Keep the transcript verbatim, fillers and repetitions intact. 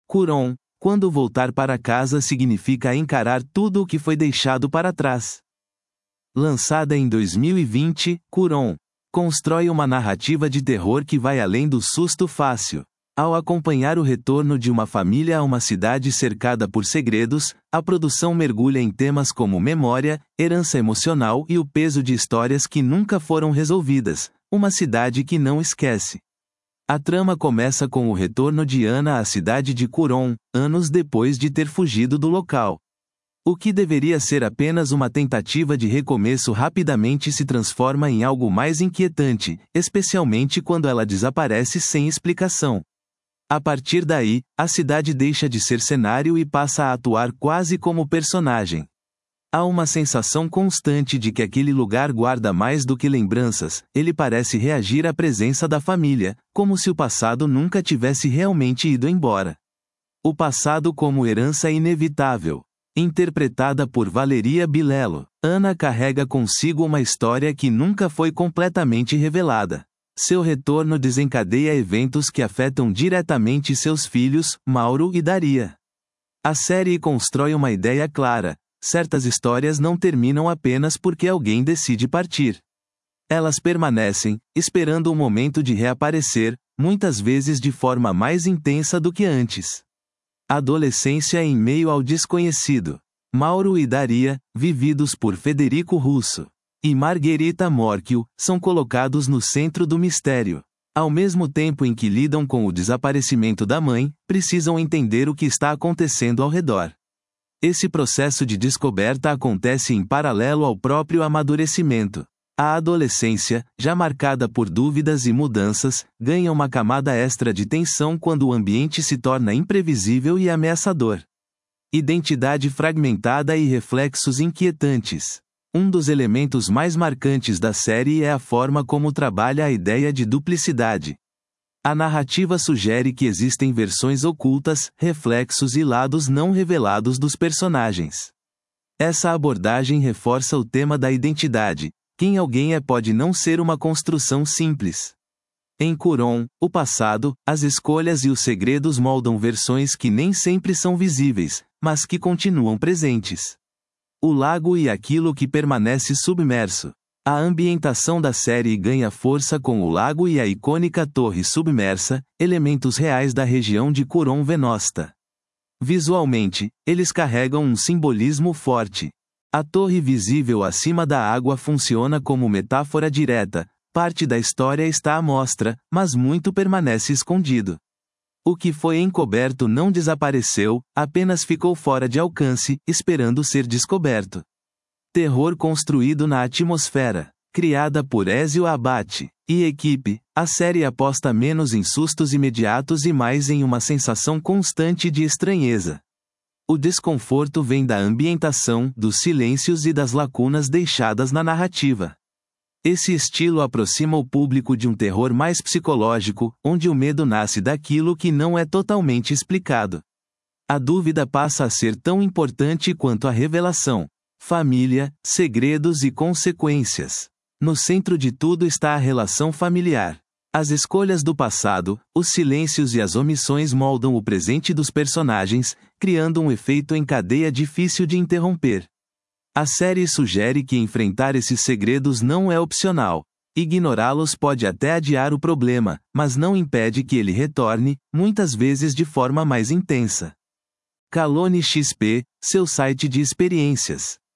Cuarón, quando voltar para casa significa encarar tudo o que foi deixado para trás. Lançada em dois mil e vinte, Cuarón constrói uma narrativa de terror que vai além do susto fácil. Ao acompanhar o retorno de uma família a uma cidade cercada por segredos, a produção mergulha em temas como memória, herança emocional e o peso de histórias que nunca foram resolvidas, uma cidade que não esquece. A trama começa com o retorno de Ana à cidade de Cuarón, anos depois de ter fugido do local. O que deveria ser apenas uma tentativa de recomeço rapidamente se transforma em algo mais inquietante, especialmente quando ela desaparece sem explicação. A partir daí, a cidade deixa de ser cenário e passa a atuar quase como personagem. Há uma sensação constante de que aquele lugar guarda mais do que lembranças, ele parece reagir à presença da família, como se o passado nunca tivesse realmente ido embora. O passado como herança inevitável. Interpretada por Valeria Bilello, Ana carrega consigo uma história que nunca foi completamente revelada. Seu retorno desencadeia eventos que afetam diretamente seus filhos, Mauro e Daria. A série constrói uma ideia clara: certas histórias não terminam apenas porque alguém decide partir. Elas permanecem, esperando o momento de reaparecer, muitas vezes de forma mais intensa do que antes. Adolescência em meio ao desconhecido. Mauro e Daria, vividos por Federico Russo e Margherita Morchio, são colocados no centro do mistério. Ao mesmo tempo em que lidam com o desaparecimento da mãe, precisam entender o que está acontecendo ao redor. Esse processo de descoberta acontece em paralelo ao próprio amadurecimento. A adolescência, já marcada por dúvidas e mudanças, ganha uma camada extra de tensão quando o ambiente se torna imprevisível e ameaçador. Identidade fragmentada e reflexos inquietantes. Um dos elementos mais marcantes da série é a forma como trabalha a ideia de duplicidade. A narrativa sugere que existem versões ocultas, reflexos e lados não revelados dos personagens. Essa abordagem reforça o tema da identidade. Quem alguém é pode não ser uma construção simples. Em Cuarón, o passado, as escolhas e os segredos moldam versões que nem sempre são visíveis, mas que continuam presentes. O lago e aquilo que permanece submerso. A ambientação da série ganha força com o lago e a icônica torre submersa, elementos reais da região de Cuarón Venosta. Visualmente, eles carregam um simbolismo forte. A torre visível acima da água funciona como metáfora direta, parte da história está à mostra, mas muito permanece escondido. O que foi encoberto não desapareceu, apenas ficou fora de alcance, esperando ser descoberto. Terror construído na atmosfera. Criada por Ezio Abate e equipe, a série aposta menos em sustos imediatos e mais em uma sensação constante de estranheza. O desconforto vem da ambientação, dos silêncios e das lacunas deixadas na narrativa. Esse estilo aproxima o público de um terror mais psicológico, onde o medo nasce daquilo que não é totalmente explicado. A dúvida passa a ser tão importante quanto a revelação. Família, segredos e consequências. No centro de tudo está a relação familiar. As escolhas do passado, os silêncios e as omissões moldam o presente dos personagens, criando um efeito em cadeia difícil de interromper. A série sugere que enfrentar esses segredos não é opcional. Ignorá-los pode até adiar o problema, mas não impede que ele retorne, muitas vezes de forma mais intensa. Calone X P, seu site de experiências.